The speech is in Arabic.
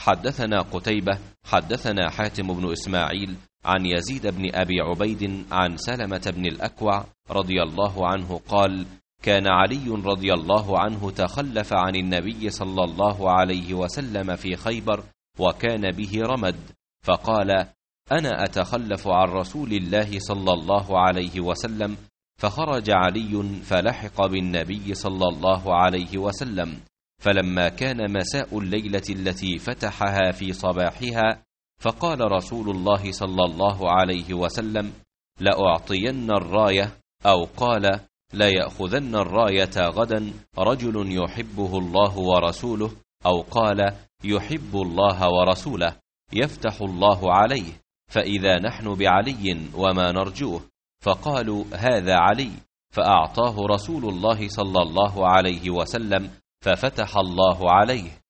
حدثنا قتيبة حدثنا حاتم بن إسماعيل عن يزيد بن أبي عبيد عن سلمة بن الأكوع رضي الله عنه قال: كان علي رضي الله عنه تخلف عن النبي صلى الله عليه وسلم في خيبر وكان به رمد، فقال: أنا أتخلف عن رسول الله صلى الله عليه وسلم. فخرج علي فلحق بالنبي صلى الله عليه وسلم، فلما كان مساء الليلة التي فتحها في صباحها، فقال رسول الله صلى الله عليه وسلم: لأعطين الراية، أو قال: لا يأخذن الراية غدا رجل يحبه الله ورسوله، أو قال: يحب الله ورسوله، يفتح الله عليه، فإذا نحن بعلي وما نرجوه. فقالوا: هذا علي، فأعطاه رسول الله صلى الله عليه وسلم، ففتح الله عليه.